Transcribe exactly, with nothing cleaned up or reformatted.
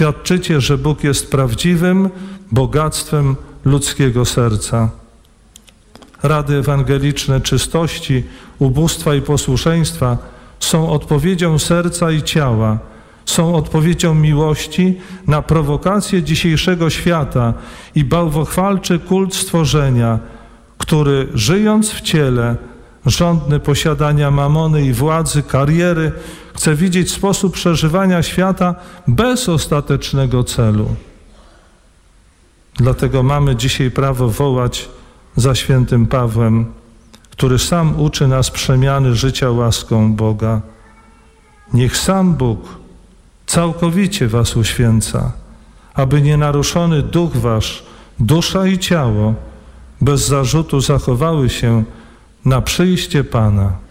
Świadczycie, że Bóg jest prawdziwym bogactwem ludzkiego serca. Rady ewangeliczne czystości, ubóstwa i posłuszeństwa są odpowiedzią serca i ciała, są odpowiedzią miłości na prowokacje dzisiejszego świata i bałwochwalczy kult stworzenia, który żyjąc w ciele, żądny posiadania mamony i władzy, kariery, chce widzieć sposób przeżywania świata bez ostatecznego celu. Dlatego mamy dzisiaj prawo wołać za świętym Pawłem, który sam uczy nas przemiany życia łaską Boga. Niech sam Bóg całkowicie was uświęca, aby nienaruszony duch wasz, dusza i ciało bez zarzutu zachowały się na przyjście Pana.